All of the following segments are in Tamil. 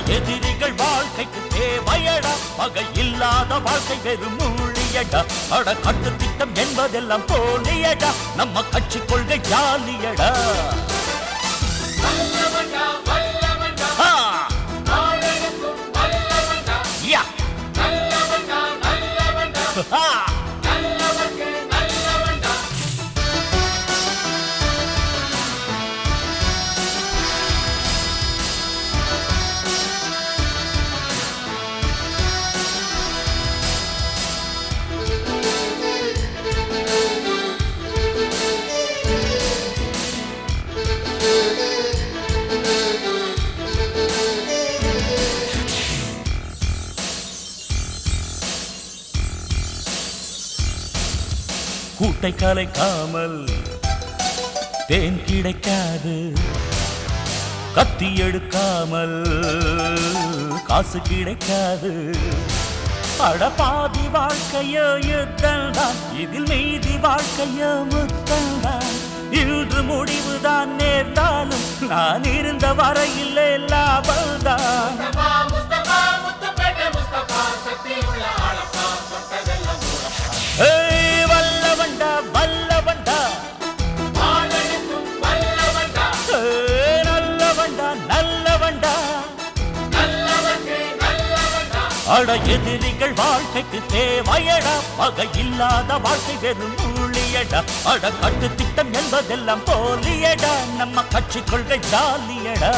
எதிரிகள் வாழ்க்கைக்கு தேவையடா பகை இல்லாத வாழ்க்கை வெறும் ஊழியடா அட கட்டு திட்டம் என்பதெல்லாம் போலியடா நம்ம கட்சி கொள்கை ஜாலியடா கூட்டை கலைக்காமல் தேன் கிடைக்காது கத்தி எடுக்காமல் காசு கிடைக்காது அட பாதி வாழ்க்கையோ யுத்தம்தான் இதில் மீதி வாழ்க்கையோ முத்தம்தான் இன்று முடிவுதான் நேர்ந்தாலும் நான் இருந்த வரையில் லாபம்தான் வல்லவண்டா வல்லவண்டா நல்லவண்டா நல்லவண்டா அட எதிரிகள் வாழ்க்கைக்கு தேவையடா பகை இல்லாத வாழ்க்கை வெறும் ஊழியடா அட கட்டு திட்டம் என்பதெல்லாம் போலியடா நம்ம கட்சி கொள்கை ஜாலியடா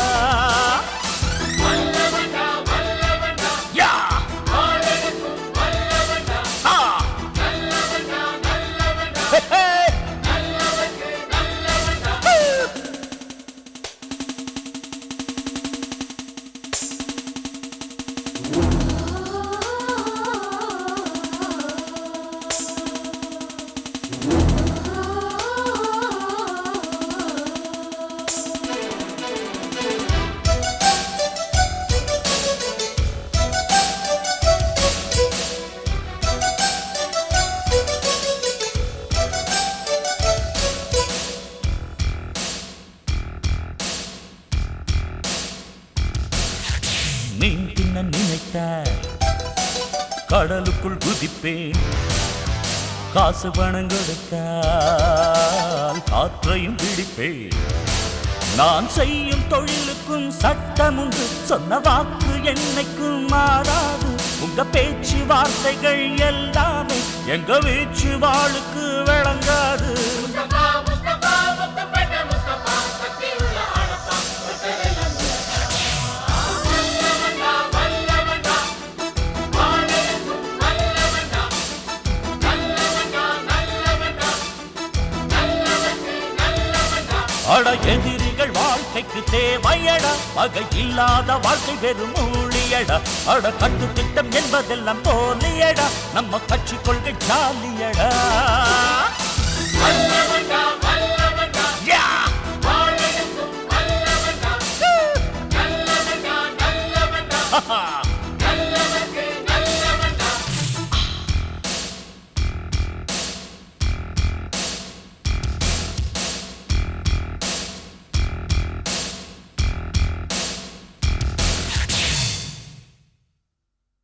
மீன் தின்ன நினைத்த கடலுக்குள் குதிப்பேன் காசு பணம் கொடுத்தால் காற்றையும் பிடிப்பேன் நான் செய்யும் தொழிலுக்கும் சட்டம் உண்டு சொன்ன வாக்கு என்னைக்கும் மாறாது உங்க பேச்சு வார்த்தைகள் எல்லாமே எங்க வீச்சு வாளுக்கு விளங்காது அட எதிரிகள் வாழ்க்கைக்கு தேவையடா பகை இல்லாத வாழ்க்கை வெறும் ஊழியடா அட கட்டு திட்டம் என்பதெல்லாம் போலியடா நம்ம கட்சி கொள்கை ஜாலியடா